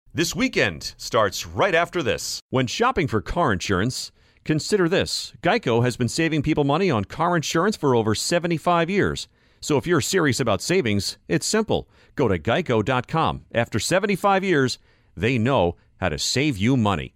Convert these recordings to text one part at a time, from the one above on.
This weekend starts right after this. When shopping for car insurance, consider this. Geico has been saving people money on car insurance for over 75 years. So if you're serious about savings, it's simple. Go to geico.com. After 75 years, they know how to save you money.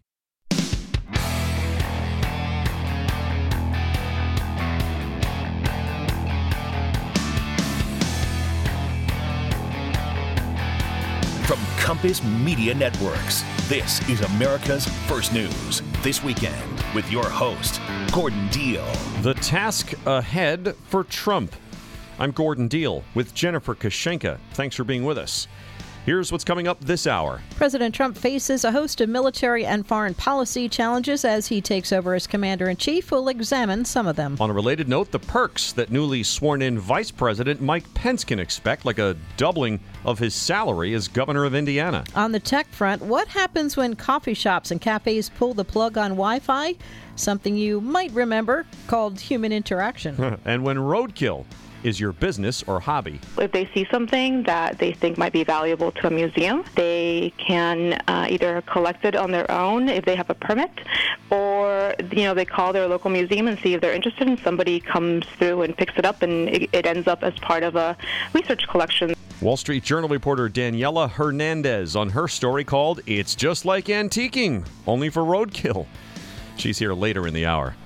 From Compass Media Networks, this is America's First News This Weekend with your host, Gordon Deal. The task ahead for Trump. I'm Gordon Deal with Jennifer Kashenka. Thanks for being with us. Here's what's coming up this hour. President Trump faces a host of military and foreign policy challenges as he takes over as commander-in-chief. We'll examine some of them. On a related note, the perks that newly sworn-in Vice President Mike Pence can expect, like a doubling of his salary as governor of Indiana. On the tech front, what happens when coffee shops and cafes pull the plug on Wi-Fi? Something you might remember called human interaction. And when roadkill is your business or hobby. If they see something that they think might be valuable to a museum, they can either collect it on their own if they have a permit, or they call their local museum and see if they're interested, and somebody comes through and picks it up, and it ends up as part of a research collection. Wall Street Journal reporter Daniela Hernandez on her story called It's Just Like Antiquing, only for roadkill. She's here later in the hour.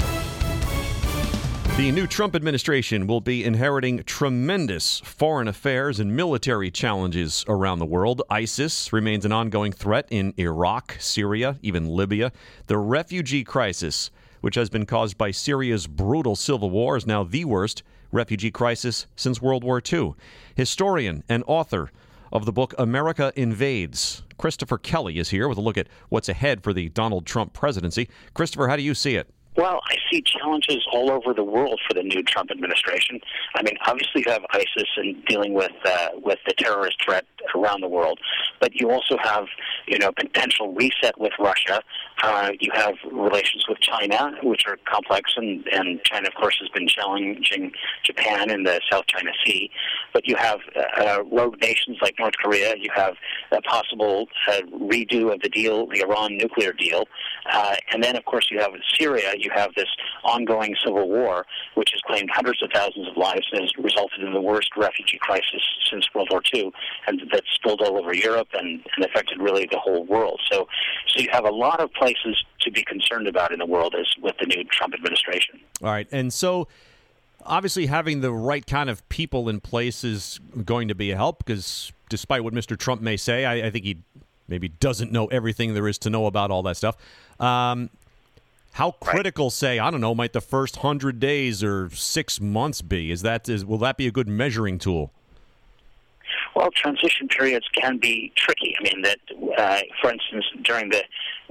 The new Trump administration will be inheriting tremendous foreign affairs and military challenges around the world. ISIS remains an ongoing threat in Iraq, Syria, even Libya. The refugee crisis, which has been caused by Syria's brutal civil war, is now the worst refugee crisis since World War II. Historian and author of the book America Invades, Christopher Kelly, is here with a look at what's ahead for the Donald Trump presidency. Christopher, how do you see it? Well, I see challenges all over the world for the new Trump administration. I mean, obviously you have ISIS and dealing with the terrorist threat around the world, but you also have, potential reset with Russia. You have relations with China, which are complex, and China, of course, has been challenging Japan in the South China Sea. But you have rogue nations like North Korea. You have a possible redo of the deal, the Iran nuclear deal. And then, of course, you have Syria. You have this ongoing civil war, which has claimed hundreds of thousands of lives and has resulted in the worst refugee crisis since World War II, and that's spilled all over Europe and affected really the whole world. So you have a lot of places to be concerned about in the world as with the new Trump administration. All right, and so obviously having the right kind of people in place is going to be a help, because despite what Mr. Trump may say, I think he maybe doesn't know everything there is to know about all that stuff. How critical, say, I don't know, might the first 100 days or 6 months be? Will that be a good measuring tool? Well, transition periods can be tricky. I mean, that, for instance, during the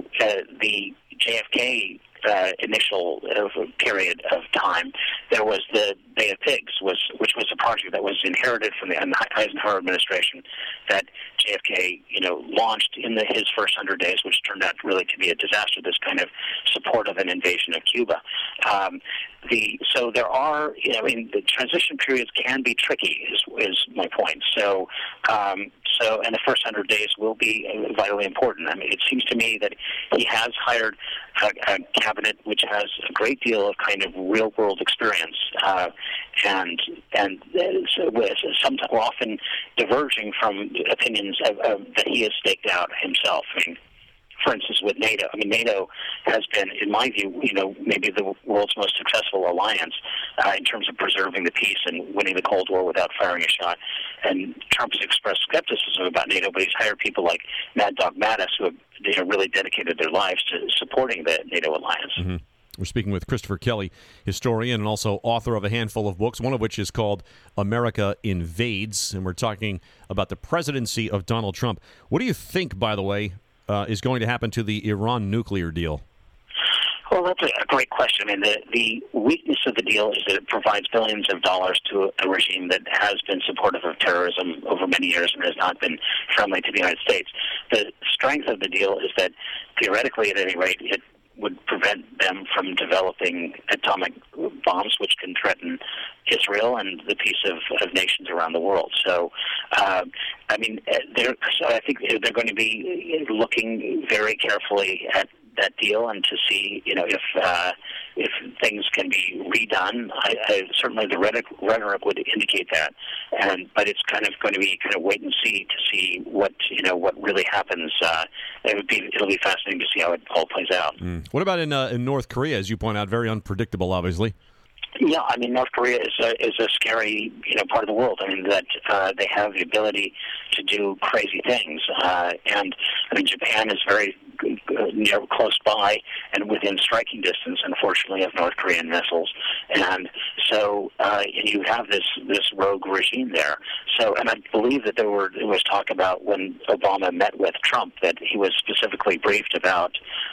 JFK initial period of time, there was the Bay of Pigs, which was a project that was inherited from the Eisenhower administration that JFK, launched in his first 100 days, which turned out really to be a disaster. This kind of support of an invasion of Cuba. So there are, the transition periods can be tricky, is my point. So and the first 100 days will be vitally important. I mean, it seems to me that he has hired a cabinet which has a great deal of kind of real-world experience, and so sometimes often diverging from opinions that he has staked out himself. I mean, for instance, with NATO. I mean, NATO has been, in my view, maybe the world's most successful alliance in terms of preserving the peace and winning the Cold War without firing a shot. And Trump has expressed skepticism about NATO, but he's hired people like Mad Dog Mattis who have really dedicated their lives to supporting the NATO alliance. Mm-hmm. We're speaking with Christopher Kelly, historian and also author of a handful of books, one of which is called America Invades, and we're talking about the presidency of Donald Trump. What do you think, by the way, is going to happen to the Iran nuclear deal? Well, that's a great question. I mean, the weakness of the deal is that it provides billions of dollars to a regime that has been supportive of terrorism over many years and has not been friendly to the United States. The strength of the deal is that, theoretically, at any rate, it would prevent them from developing atomic bombs, which can threaten Israel and the peace of nations around the world. So, I think they're going to be looking very carefully at that deal and to see, if things can be redone. Certainly the rhetoric would indicate that, but it's kind of going to be wait and see to see what really happens. It'll be fascinating to see how it all plays out. What about in North Korea, as you point out, very unpredictable, obviously? Yeah, North Korea is a scary part of the world. That they have the ability to do crazy things, and Japan is very close by and within striking distance, unfortunately, of North Korean missiles, and so you have this rogue regime there. So, and I believe that there was talk about when Obama met with Trump that he was specifically briefed about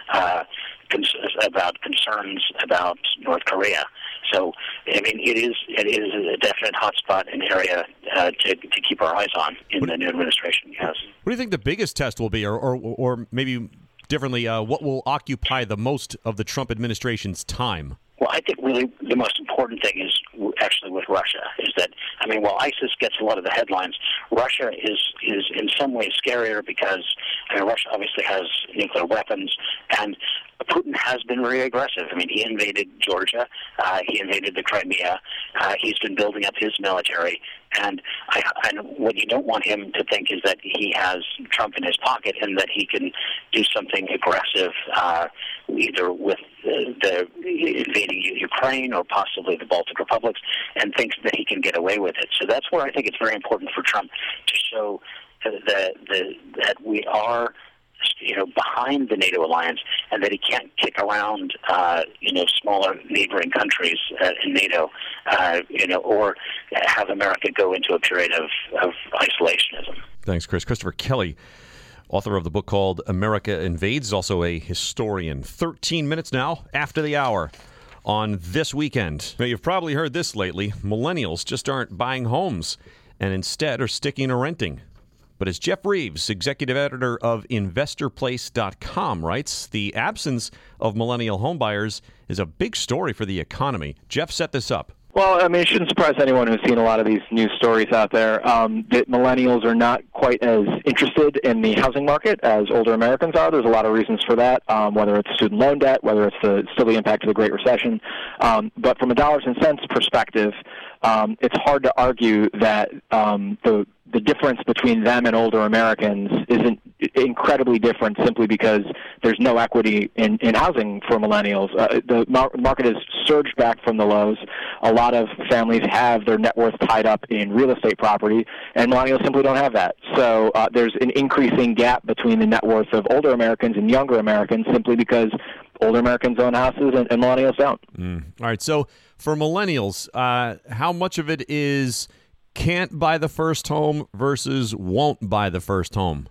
concerns about North Korea. So, it is a definite hotspot, an area to keep our eyes on in the new administration. Yes. What do you think the biggest test will be, or maybe differently, what will occupy the most of the Trump administration's time? Well, I think really the most important thing is actually with Russia is that, while ISIS gets a lot of the headlines, Russia is in some ways scarier because Russia obviously has nuclear weapons, and Putin has been very aggressive. He invaded Georgia, he invaded the Crimea, he's been building up his military, and what you don't want him to think is that he has Trump in his pocket and that he can do something aggressive, either with the invading Ukraine or possibly the Baltic republics, and thinks that he can get away with it. So that's where I think it's very important for Trump to show that we are behind the NATO alliance, and that he can't kick around, smaller neighboring countries in NATO, or have America go into a period of isolationism. Thanks, Chris. Christopher Kelly, author of the book called America Invades, also a historian. 13 minutes now after the hour on This Weekend. Now, you've probably heard this lately. Millennials just aren't buying homes and instead are sticking to renting. But as Jeff Reeves, executive editor of InvestorPlace.com, writes, the absence of millennial homebuyers is a big story for the economy. Jeff set this up. Well, it shouldn't surprise anyone who's seen a lot of these news stories out there that millennials are not quite as interested in the housing market as older Americans are. There's a lot of reasons for that, whether it's student loan debt, whether it's still the impact of the Great Recession. But from a dollars and cents perspective, it's hard to argue that the difference between them and older Americans isn't incredibly different simply because there's no equity in housing for millennials. The market has surged back from the lows. A lot of families have their net worth tied up in real estate property, and millennials simply don't have that. So there's an increasing gap between the net worth of older Americans and younger Americans simply because older Americans own houses and millennials don't. All right, so for millennials, how much of it is can't buy the first home versus won't buy the first home?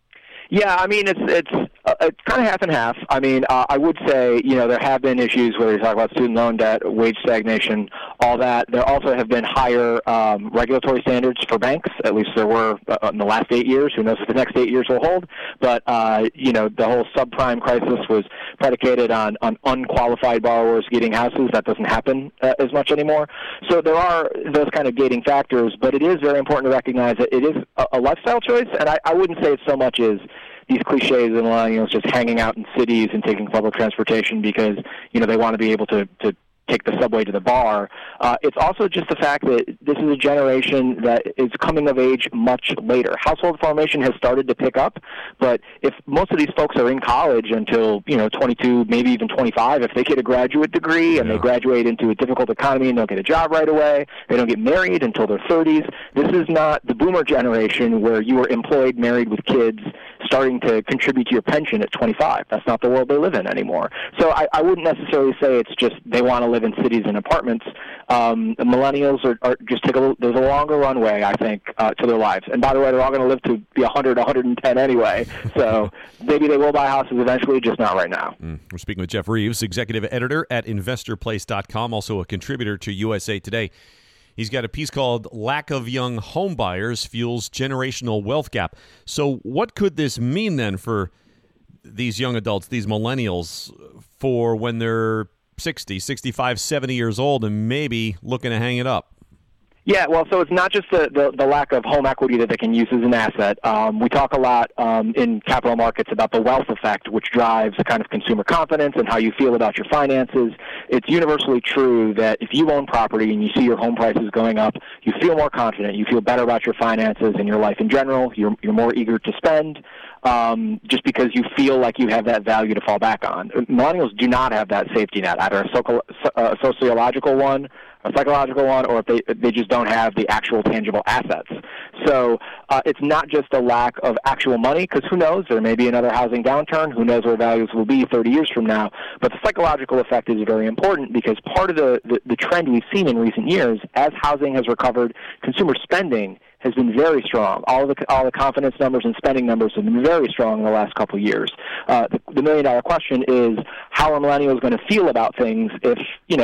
Yeah, it's kind of half and half. I would say, there have been issues whether you talk about student loan debt, wage stagnation, all that. There also have been higher regulatory standards for banks. At least there were in the last 8 years. Who knows if the next 8 years will hold? But, the whole subprime crisis was predicated on unqualified borrowers getting houses. That doesn't happen as much anymore. So there are those kind of gating factors, but it is very important to recognize that it is a lifestyle choice, and I wouldn't say it's so much as these cliches of millennials just hanging out in cities and taking public transportation because, they want to be able to take the subway to the bar. It's also just the fact that this is a generation that is coming of age much later. Household formation has started to pick up, but if most of these folks are in college until, 22, maybe even 25, if they get a graduate degree and they graduate into a difficult economy and don't get a job right away, they don't get married until their 30s, this is not the boomer generation where you are employed, married with kids, starting to contribute to your pension at 25. That's not the world they live in anymore. So I wouldn't necessarily say it's just they want to live in cities and apartments. The millennials are just there's a longer runway, I think, to their lives. And by the way, they're all going to live to be 100, 110 anyway. So maybe they will buy houses eventually, just not right now. We're speaking with Jeff Reeves, executive editor at InvestorPlace.com, also a contributor to USA Today. He's got a piece called Lack of Young Home Buyers Fuels Generational Wealth Gap. So what could this mean then for these young adults, these millennials, for when they're 60, 65, 70 years old and maybe looking to hang it up? Yeah, well, so it's not just the lack of home equity that they can use as an asset. We talk a lot in capital markets about the wealth effect, which drives kind of consumer confidence and how you feel about your finances. It's universally true that if you own property and you see your home prices going up, you feel more confident, you feel better about your finances and your life in general. You're more eager to spend just because you feel like you have that value to fall back on. Millennials do not have that safety net, either a sociological one, a psychological one, or if they just don't have the actual tangible assets. So it's not just a lack of actual money, because who knows, there may be another housing downturn, who knows where values will be 30 years from now, but the psychological effect is very important because part of the trend we've seen in recent years, as housing has recovered, consumer spending has been very strong. All the confidence numbers and spending numbers have been very strong in the last couple of years. The million-dollar question is, how are millennials going to feel about things if,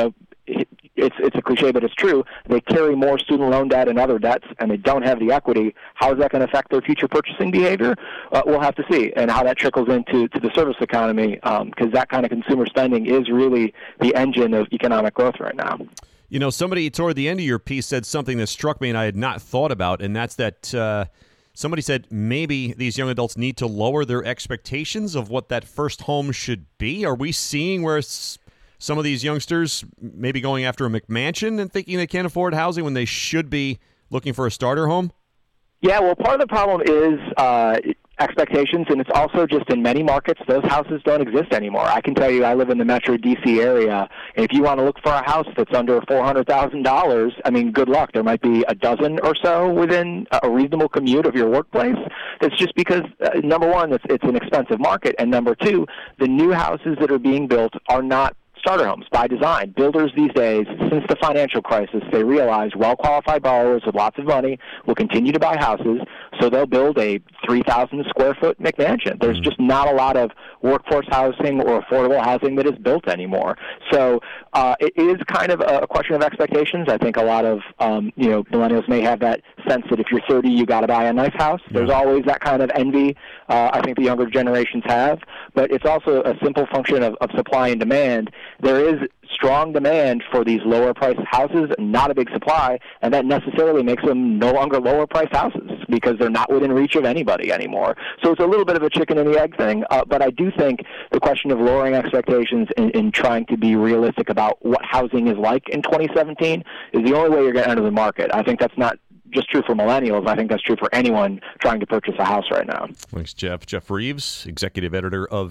it's a cliche, but it's true, they carry more student loan debt and other debts, and they don't have the equity? How is that going to affect their future purchasing behavior? We'll have to see, and how that trickles into the service economy, because that kind of consumer spending is really the engine of economic growth right now. Somebody toward the end of your piece said something that struck me and I had not thought about, and that's that somebody said maybe these young adults need to lower their expectations of what that first home should be. Are we seeing where some of these youngsters may be going after a McMansion and thinking they can't afford housing when they should be looking for a starter home? Yeah, well, part of the problem is expectations, and it's also just in many markets, those houses don't exist anymore. I can tell you, I live in the Metro D.C. area, and if you want to look for a house that's under $400,000, I mean, good luck. There might be a dozen or so within a reasonable commute of your workplace. It's just because, number one, it's an expensive market, and number two, the new houses that are being built are not starter homes by design. Builders these days, since the financial crisis, they realize well-qualified borrowers with lots of money will continue to buy houses, so they'll build a 3,000 square foot McMansion. There's just not a lot of workforce housing or affordable housing that is built anymore. So it is kind of a question of expectations. I think a lot of millennials may have that sense that if you're 30, you got to buy a nice house. There's always that kind of envy. I think the younger generations have, but it's also a simple function of supply and demand. There is strong demand for these lower-priced houses, not a big supply, and that necessarily makes them no longer lower-priced houses because they're not within reach of anybody anymore. So it's a little bit of a chicken and the egg thing, but I do think the question of lowering expectations and trying to be realistic about what housing is like in 2017 is the only way you're going to enter the market. I think that's not just true for millennials. I think that's true for anyone trying to purchase a house right now. Thanks, Jeff. Jeff Reeves, executive editor of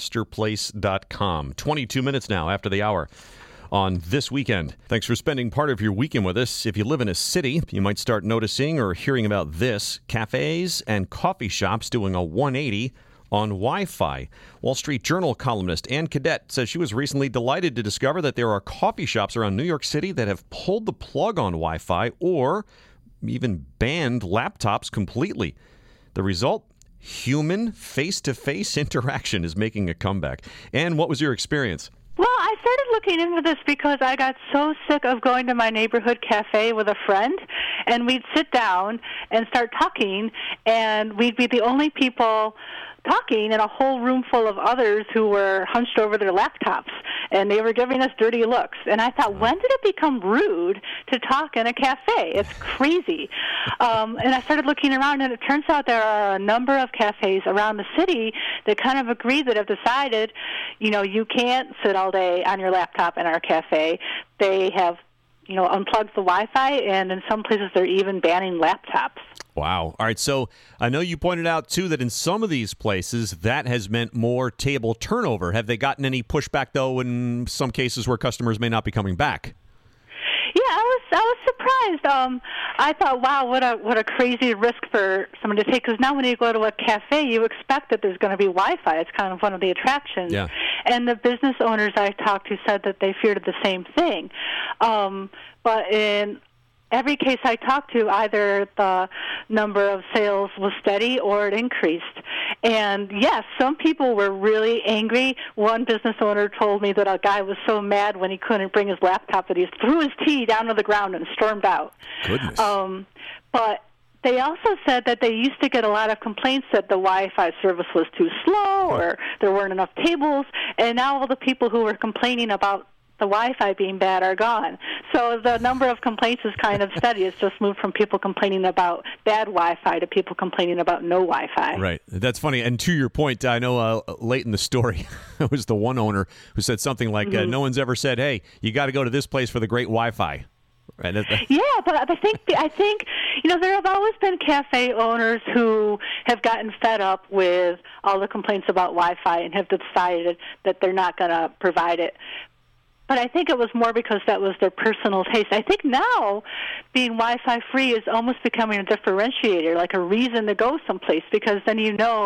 InvestorPlace.com. 22 minutes now after the hour on This Weekend. Thanks for spending part of your weekend with us. If you live in a city, you might start noticing or hearing about this. Cafes and coffee shops doing a 180 on Wi-Fi. Wall Street Journal columnist Ann Cadet says she was recently delighted to discover that there are coffee shops around New York City that have pulled the plug on Wi-Fi or even banned laptops completely. The result? Human face-to-face interaction is making a comeback. And what was your experience? Well, I started looking into this because I got so sick of going to my neighborhood cafe with a friend, and we'd sit down and start talking, and we'd be the only people talking in a whole room full of others who were hunched over their laptops, and they were giving us dirty looks. And I thought, when did it become rude to talk in a cafe? It's crazy. And I started looking around, and it turns out there are a number of cafes around the city that kind of agree that have decided, you can't sit all day on your laptop in our cafe. They have, unplugged the Wi-Fi, and in some places they're even banning laptops. Wow. All right, so I know you pointed out, too, that in some of these places that has meant more table turnover. Have they gotten any pushback, though, in some cases where customers may not be coming back? Yeah, I was surprised. I thought, wow, what a crazy risk for someone to take, because now when you go to a cafe, you expect that there's going to be Wi-Fi. It's kind of one of the attractions. Yeah. And the business owners I talked to said that they feared the same thing. But in every case I talked to, either the number of sales was steady or it increased. And yes, some people were really angry. One business owner told me that a guy was so mad when he couldn't bring his laptop that he threw his tea down to the ground and stormed out. Goodness. But they also said that they used to get a lot of complaints that the Wi-Fi service was too slow or there weren't enough tables. And now all the people who were complaining about the Wi-Fi being bad are gone. So the number of complaints is kind of steady. It's just moved from people complaining about bad Wi-Fi to people complaining about no Wi-Fi. Right. That's funny. And to your point, I know late in the story, it was the one owner who said something like, no one's ever said, hey, you got to go to this place for the great Wi-Fi. Right. Yeah, but I think there have always been cafe owners who have gotten fed up with all the complaints about Wi-Fi and have decided that they're not going to provide it. But I think it was more because that was their personal taste. I think now being Wi-Fi free is almost becoming a differentiator, like a reason to go someplace, because then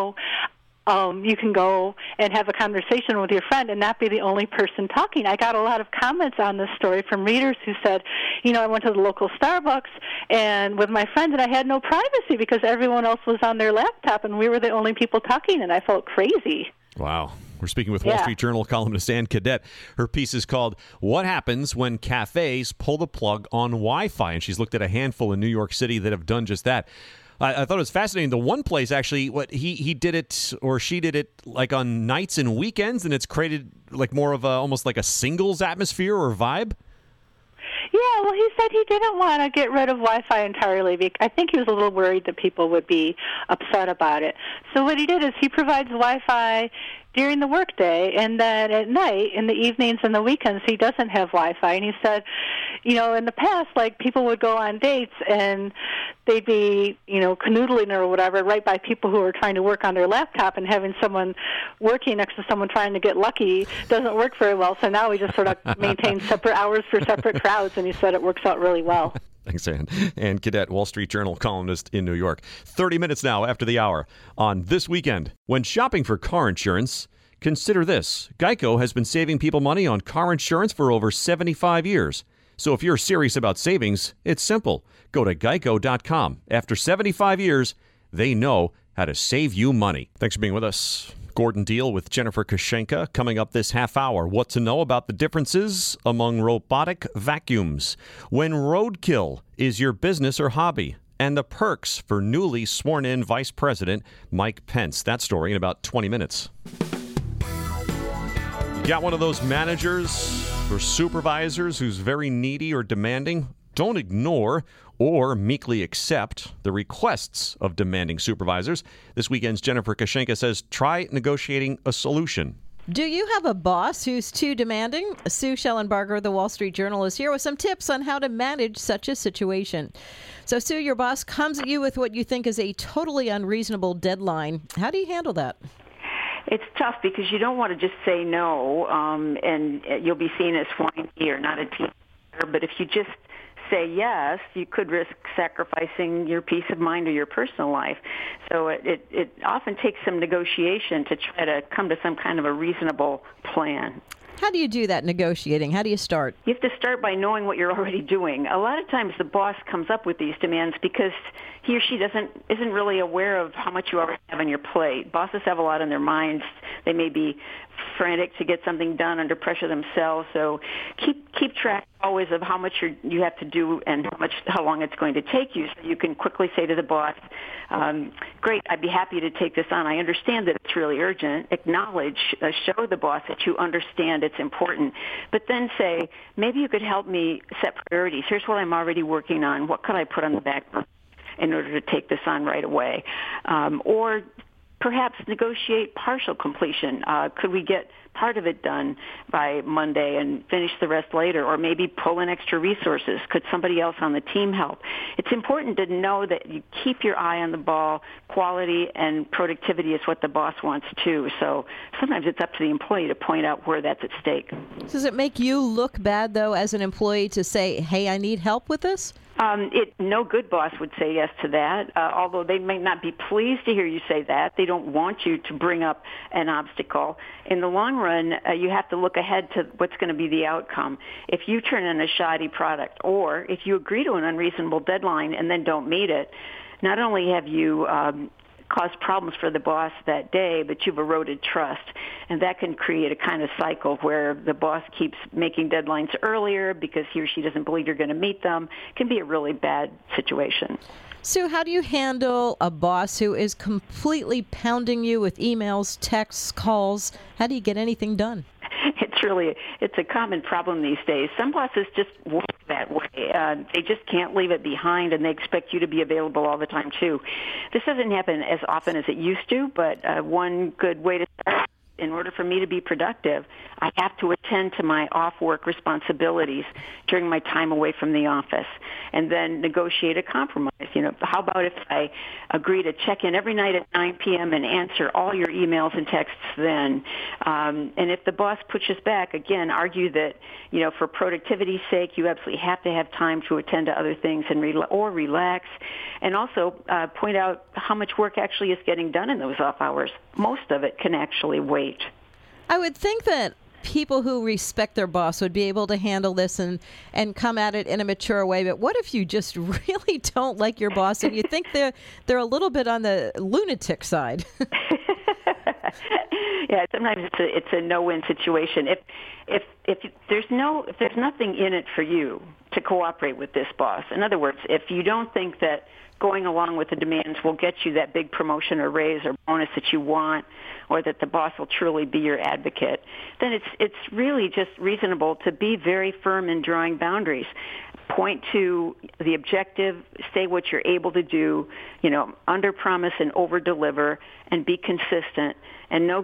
you can go and have a conversation with your friend and not be the only person talking. I got a lot of comments on this story from readers who said, I went to the local Starbucks and with my friend and I had no privacy because everyone else was on their laptop and we were the only people talking, and I felt crazy. Wow. We're speaking with Wall Street Journal columnist Ann Cadet. Her piece is called What Happens When Cafes Pull the Plug on Wi-Fi? And she's looked at a handful in New York City that have done just that. I thought it was fascinating. The one place, actually, he did it, or she did it, like on nights and weekends, and it's created like more of almost like a singles atmosphere or vibe. Yeah, well, he said he didn't want to get rid of Wi-Fi entirely. I think he was a little worried that people would be upset about it. So what he did is he provides Wi-Fi during the workday, and then at night, in the evenings and the weekends, he doesn't have Wi-Fi. And he said, in the past, like, people would go on dates and they'd be, canoodling or whatever right by people who are trying to work on their laptop, and having someone working next to someone trying to get lucky doesn't work very well. So now we just sort of maintain separate hours for separate crowds, and he said it works out really well. Thanks, Ann. Ann Cadet, Wall Street Journal columnist in New York. 30 minutes now after the hour on This Weekend. When shopping for car insurance, consider this. Geico has been saving people money on car insurance for over 75 years. So if you're serious about savings, it's simple. Go to geico.com. After 75 years, they know how to save you money. Thanks for being with us. Gordon Deal with Jennifer Kashenka coming up this half hour. What to know about the differences among robotic vacuums, when roadkill is your business or hobby, and the perks for newly sworn-in Vice President Mike Pence. That story in about 20 minutes. You got one of those managers or supervisors who's very needy or demanding? Don't ignore or meekly accept the requests of demanding supervisors. This weekend's Jennifer Kashenka says try negotiating a solution. Do you have a boss who's too demanding? Sue Schellenbarger of the Wall Street Journal is here with some tips on how to manage such a situation. So, Sue, your boss comes at you with what you think is a totally unreasonable deadline. How do you handle that? It's tough because you don't want to just say no, and you'll be seen as whiny or not a team player. But if you just say yes, you could risk sacrificing your peace of mind or your personal life. So it often takes some negotiation to try to come to some kind of a reasonable plan. How do you do that negotiating? How do you start? You have to start by knowing what you're already doing. A lot of times the boss comes up with these demands because he or she isn't really aware of how much you already have on your plate. Bosses have a lot on their minds. They may be frantic to get something done under pressure themselves. So keep track always of how much you have to do and how long it's going to take you, so you can quickly say to the boss, great, I'd be happy to take this on. I understand that it's really urgent. Acknowledge, show the boss that you understand it's important. But then say, maybe you could help me set priorities. Here's what I'm already working on. What could I put on the back burner in order to take this on right away? Or perhaps negotiate partial completion. Could we get part of it done by Monday and finish the rest later? Or maybe pull in extra resources. Could somebody else on the team help? It's important to know that you keep your eye on the ball. Quality and productivity is what the boss wants too. So sometimes it's up to the employee to point out where that's at stake. Does it make you look bad, though, as an employee to say, hey, I need help with this? No good boss would say yes to that, although they may not be pleased to hear you say that. They don't want you to bring up an obstacle. In the long run, you have to look ahead to what's going to be the outcome. If you turn in a shoddy product, or if you agree to an unreasonable deadline and then don't meet it, not only have you caused problems for the boss that day, but you've eroded trust. And that can create a kind of cycle where the boss keeps making deadlines earlier because he or she doesn't believe you're going to meet them. It can be a really bad situation. Sue, how do you handle a boss who is completely pounding you with emails, texts, calls? How do you get anything done? It's it's a common problem these days. Some bosses just work that way. They just can't leave it behind, and they expect you to be available all the time too. This doesn't happen as often as it used to, but one good way to start, in order for me to be productive, I have to attend to my off-work responsibilities during my time away from the office, and then negotiate a compromise. How about if I agree to check in every night at 9 p.m. and answer all your emails and texts then? And if the boss pushes back, again, argue that, for productivity's sake, you absolutely have to have time to attend to other things and or relax, and also point out how much work actually is getting done in those off hours. Most of it can actually wait. I would think that people who respect their boss would be able to handle this and come at it in a mature way. But what if you just really don't like your boss and you think they're a little bit on the lunatic side? Yeah, sometimes it's a no-win situation. If there's nothing in it for you to cooperate with this boss. In other words, if you don't think that going along with the demands will get you that big promotion or raise or bonus that you want, or that the boss will truly be your advocate, then it's really just reasonable to be very firm in drawing boundaries. Point to the objective, say what you're able to do, under promise and over deliver, and be consistent. And no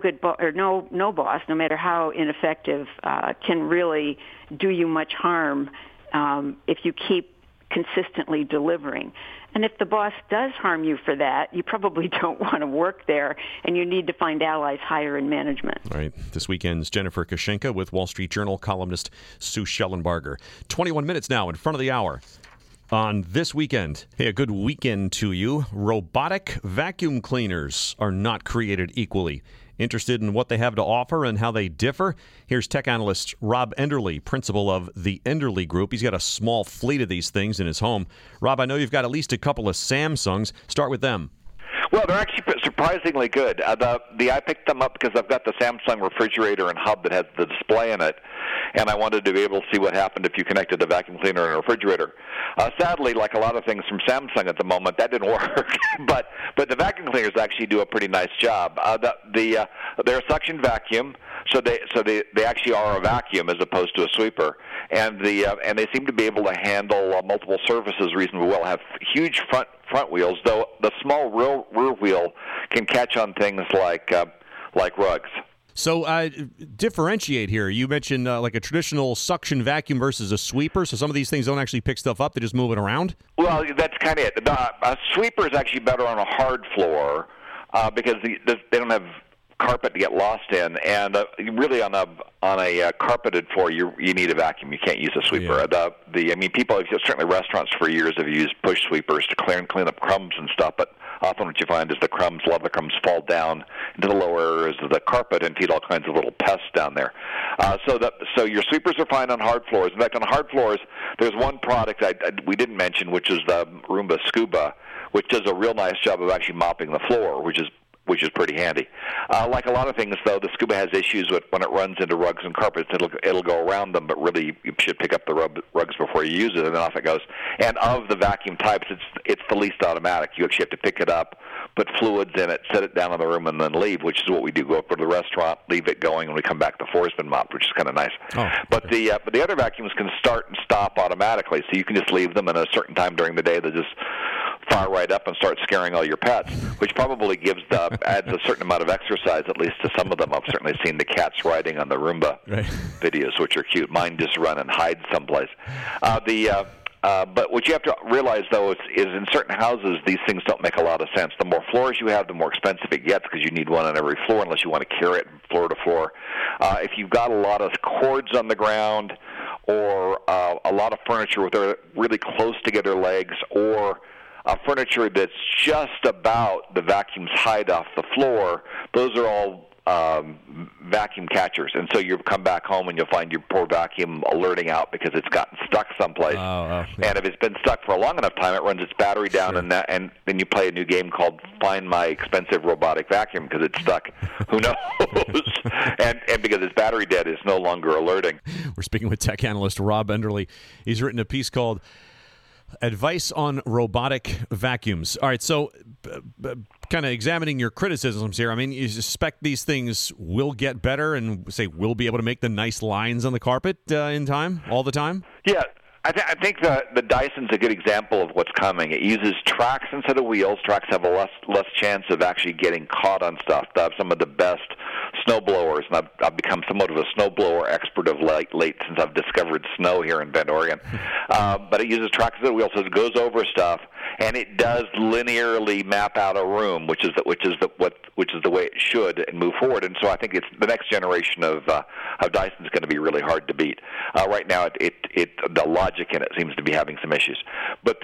boss, no matter how ineffective, can really do you much harm if you keep consistently delivering. And if the boss does harm you for that, you probably don't want to work there, and you need to find allies higher in management. All right. This weekend's Jennifer Kashenka with Wall Street Journal columnist Sue Schellenbarger. 21 minutes now in front of the hour on This Weekend. Hey, a good weekend to you. Robotic vacuum cleaners are not created equally. Interested in what they have to offer and how they differ? Here's tech analyst Rob Enderle, principal of the Enderle Group. He's got a small fleet of these things in his home. Rob, I know you've got at least a couple of Samsungs. Start with them. Well, they're actually surprisingly good. I picked them up because I've got the Samsung refrigerator and hub that has the display in it, and I wanted to be able to see what happened if you connected the vacuum cleaner and a refrigerator. Sadly, like a lot of things from Samsung at the moment, that didn't work. but the vacuum cleaners actually do a pretty nice job. They're a suction vacuum, so they actually are a vacuum as opposed to a sweeper, and they seem to be able to handle multiple surfaces reasonably well. Have huge front wheels, though the small rear wheel can catch on things like rugs. So differentiate here. You mentioned like a traditional suction vacuum versus a sweeper. So some of these things don't actually pick stuff up; they just move it around. Well, that's kind of it. A sweeper is actually better on a hard floor because they don't have carpet to get lost in, and really on a carpeted floor, you need a vacuum. You can't use a sweeper. Yeah. People, certainly restaurants for years have used push sweepers to clean up crumbs and stuff, but often what you find is a lot of the crumbs fall down into the lower areas of the carpet and feed all kinds of little pests down there. So your sweepers are fine on hard floors. In fact, on hard floors, there's one product we didn't mention, which is the Roomba Scuba, which does a real nice job of actually mopping the floor, which is pretty handy. Like a lot of things, though, the Scuba has issues with when it runs into rugs and carpets. It'll go around them, but really you should pick up the rugs before you use it, and then off it goes. And of the vacuum types, it's the least automatic. You actually have to pick it up, put fluids in it, set it down in the room, and then leave, which is what we do. Go up to the restaurant, leave it going, and we come back, the floor's been mopped, which is kind of nice. Oh, but the other vacuums can start and stop automatically, so you can just leave them, and at a certain time during the day they just fire right up and start scaring all your pets, which probably adds a certain amount of exercise, at least to some of them. I've certainly seen the cats riding on the Roomba videos, which are cute. Mine just run and hide someplace. But what you have to realize, though, is in certain houses, these things don't make a lot of sense. The more floors you have, the more expensive it gets because you need one on every floor unless you want to carry it floor to floor. If you've got a lot of cords on the ground or a lot of furniture with their really close together legs, or furniture that's just about the vacuum's height off the floor, those are all vacuum catchers. And so you come back home and you'll find your poor vacuum alerting out because it's gotten stuck someplace. Yeah. And if it's been stuck for a long enough time, it runs its battery down, sure. and then you play a new game called Find My Expensive Robotic Vacuum because it's stuck. Who knows? and because its battery dead, it's no longer alerting. We're speaking with tech analyst Rob Enderle. He's written a piece called Advice on robotic vacuums. All right, so kind of examining your criticisms here. I mean, you suspect these things will get better and say we'll be able to make the nice lines on the carpet in time, all the time? Yeah. I think the Dyson's a good example of what's coming. It uses tracks instead of wheels. Tracks have a less chance of actually getting caught on stuff. I have some of the best snow blowers, and I've become somewhat of a snow blower expert of late since I've discovered snow here in Bend, Oregon. But it uses tracks instead of wheels, so it goes over stuff, and it does linearly map out a room, which is the way it should, and move forward. And so I think it's the next generation of Dyson's going to be really hard to beat. Right now, the logic in it seems to be having some issues, but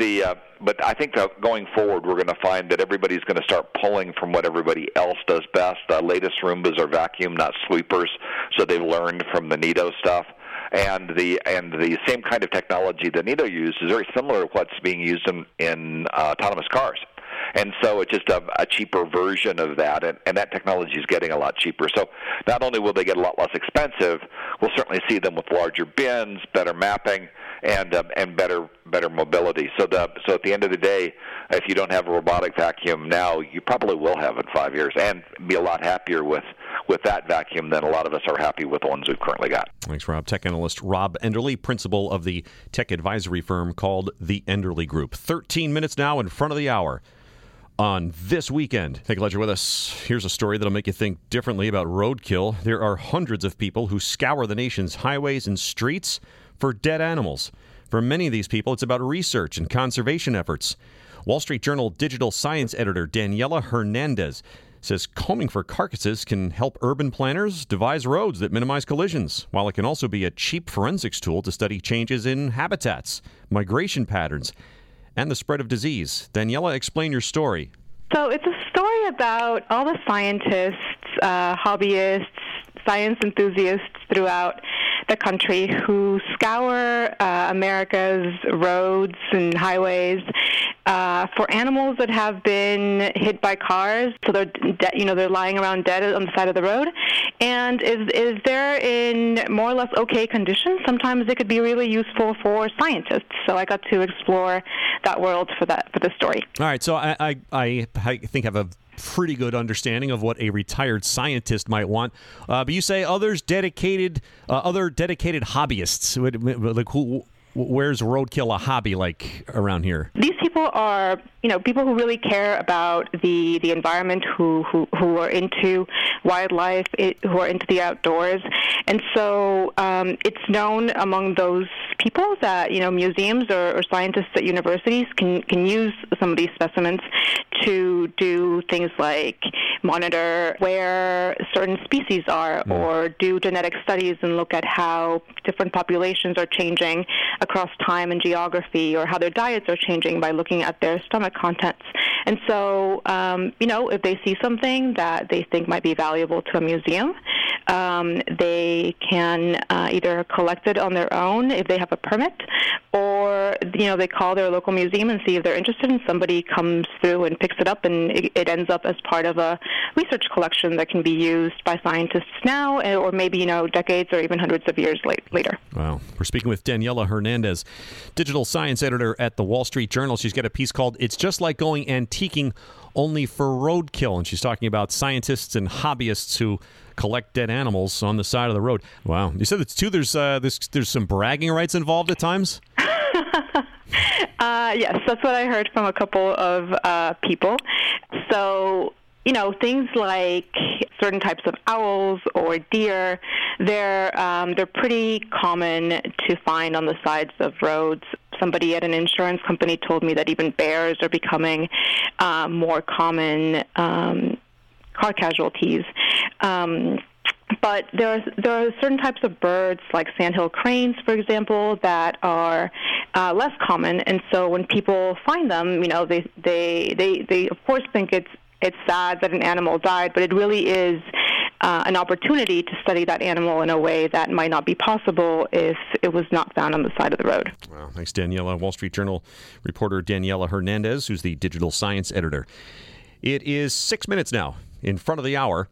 I think that going forward, we're going to find that everybody's going to start pulling from what everybody else does best. The latest Roombas are vacuum, not sweepers, so they've learned from the Neato stuff. And the same kind of technology that Neato used is very similar to what's being used in autonomous cars. And so it's just a cheaper version of that, and that technology is getting a lot cheaper. So not only will they get a lot less expensive, we'll certainly see them with larger bins, better mapping, and better mobility. So at the end of the day, if you don't have a robotic vacuum now, you probably will have in 5 years, and be a lot happier with that vacuum than a lot of us are happy with the ones we've currently got. Thanks, Rob. Tech analyst Rob Enderle, principal of the tech advisory firm called the Enderle Group. 13 minutes now in front of the hour. On This Weekend. Take a ledger with us. Here's a story that'll make you think differently about roadkill. There are hundreds of people who scour the nation's highways and streets for dead animals. For many of these people, it's about research and conservation efforts. Wall Street Journal digital science editor Daniela Hernandez says combing for carcasses can help urban planners devise roads that minimize collisions, while it can also be a cheap forensics tool to study changes in habitats, migration patterns, and the spread of disease. Daniela, explain your story. So it's a story about all the scientists, hobbyists, science enthusiasts throughout the country who scour America's roads and highways for animals that have been hit by cars. So they're lying around dead on the side of the road. And is they're in more or less okay condition, sometimes it could be really useful for scientists. So I got to explore that world for this story. All right. So I think I have a pretty good understanding of what a retired scientist might want. But you say other dedicated hobbyists. Like where's roadkill a hobby like around here? These people are, people who really care about the environment, who are into wildlife, who are into the outdoors. And so it's known among those people that, museums or scientists at universities can use some of these specimens to do things like monitor where certain species are, or do genetic studies and look at how different populations are changing across time and geography, or how their diets are changing by looking at their stomach contents. And so, if they see something that they think might be valuable to a museum, they can either collect it on their own if they have a permit, or, they call their local museum and see if they're interested, and somebody comes through and picks it up, and it ends up as part of a research collection that can be used by scientists now, or maybe, decades or even hundreds of years later. Wow. We're speaking with Daniela Hernandez, digital science editor at the Wall Street Journal. She's got a piece called It's Just Like Going Antiquing, Only for Roadkill, and she's talking about scientists and hobbyists who collect dead animals on the side of the road. Wow. You said it's too, there's some bragging rights involved at times? Yes, that's what I heard from a couple of people. So, things like certain types of owls or deer, they're pretty common to find on the sides of roads. Somebody at an insurance company told me that even bears are becoming more common car casualties. But there are certain types of birds, like sandhill cranes, for example, that are less common. And so when people find them, they of course think it's sad that an animal died, but it really is an opportunity to study that animal in a way that might not be possible if it was not found on the side of the road. Wow. Thanks, Daniela. Wall Street Journal reporter Daniela Hernandez, who's the digital science editor. It is 6 minutes now in front of the hour.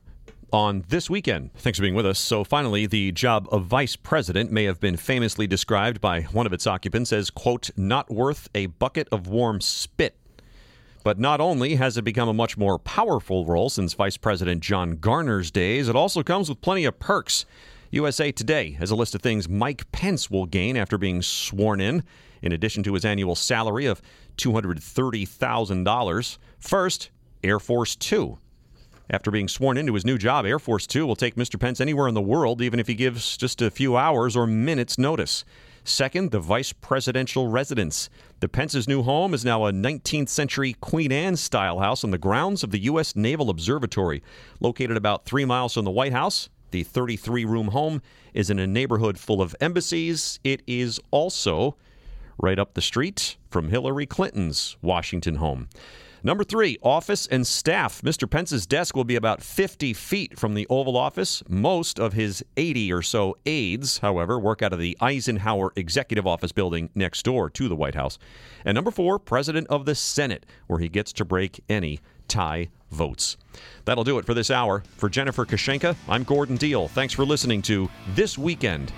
on This Weekend. Thanks for being with us. So finally, the job of vice president may have been famously described by one of its occupants as, quote, not worth a bucket of warm spit. But not only has it become a much more powerful role since Vice President John Garner's days, it also comes with plenty of perks. USA Today has a list of things Mike Pence will gain after being sworn in addition to his annual salary of $230,000. First, Air Force Two. After being sworn into his new job, Air Force Two will take Mr. Pence anywhere in the world, even if he gives just a few hours or minutes' notice. Second, the vice presidential residence. The Pence's new home is now a 19th century Queen Anne-style house on the grounds of the U.S. Naval Observatory. Located about 3 miles from the White House, the 33-room home is in a neighborhood full of embassies. It is also right up the street from Hillary Clinton's Washington home. Number 3, office and staff. Mr. Pence's desk will be about 50 feet from the Oval Office. Most of his 80 or so aides, however, work out of the Eisenhower Executive Office building next door to the White House. And number 4, President of the Senate, where he gets to break any tie votes. That'll do it for this hour. For Jennifer Kashenka, I'm Gordon Deal. Thanks for listening to This Weekend.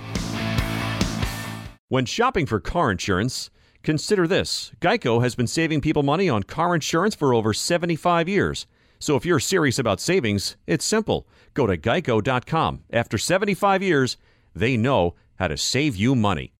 When shopping for car insurance, consider this. Geico has been saving people money on car insurance for over 75 years. So if you're serious about savings, it's simple. Go to geico.com. After 75 years, they know how to save you money.